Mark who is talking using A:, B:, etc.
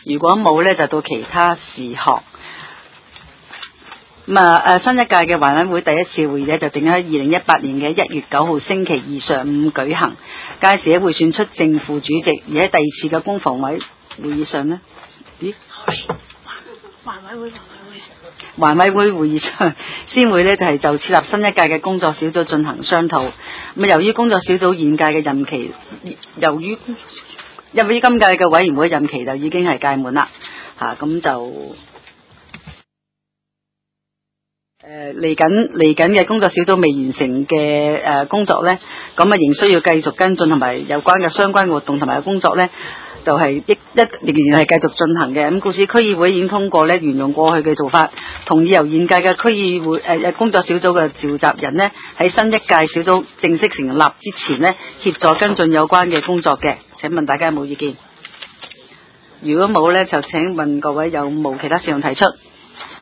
A: 如果冇呢，就到其他事項。咁新一屆嘅環委會第一次會議呢，就定喺2018年嘅1月9號星期二上午舉行，屆時會選出正副主席。而喺第二次嘅公房委會議上呢，環委會會議上先會呢，就係就設立新一屆嘅工作小組進行商討。咁由於工作小組現屆嘅任期，由於今屆嘅委員會任期就已經係屆滿啦，咁就嚟緊嘅工作小組未完成嘅工作呢，咁仍需要繼續跟進，同埋有關嘅相關活動同埋工作呢，就係仍然係繼續進行嘅。咁故此區議會已經通過呢，沿用過去嘅做法，同意由現屆嘅區議會工作小組嘅召集人呢，喺新一屆小組正式成立之前呢，協助跟進有關嘅工作嘅。請問大家有冇意見？如果冇呢，就請問各位有冇其他事項提出？